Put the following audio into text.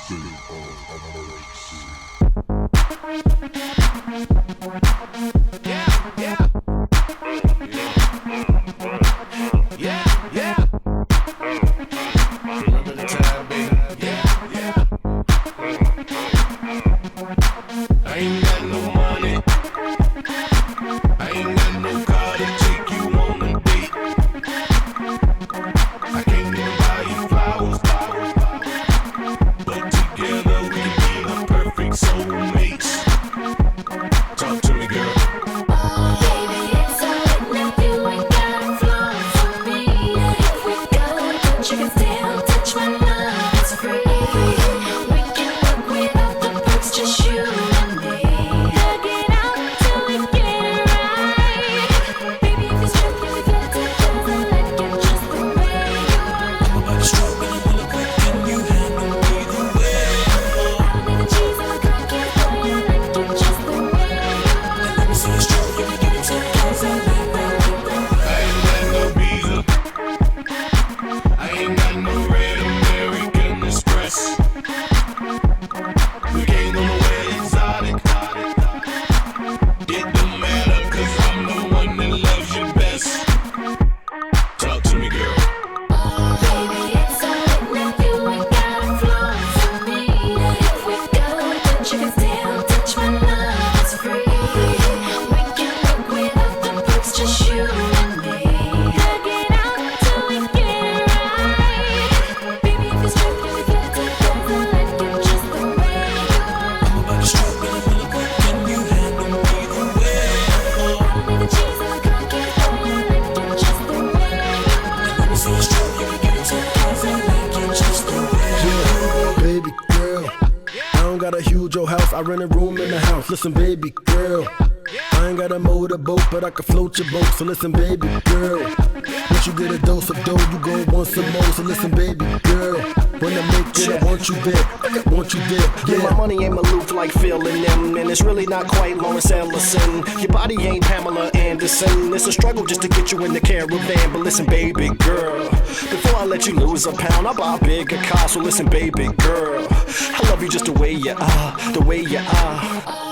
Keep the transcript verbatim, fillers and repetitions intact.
got a huge old house, I rent a room in the house. Listen, baby girl, I ain't got a motorboat, but I can float your boat. So listen, baby girl, once you get a dose of dough, you go want some more. So listen, baby girl, when I make it, I want you there, I want you there. Yeah, yeah, my money ain't Maloof like Phil and them, and it's really not quite Lawrence Ellison. Your body ain't Pamela Anderson. It's a struggle just to get you in the caravan. But listen, baby girl, before I let you lose a pound, I'll buy a bigger car. So listen, baby girl, I love you just the way you are, the way you are.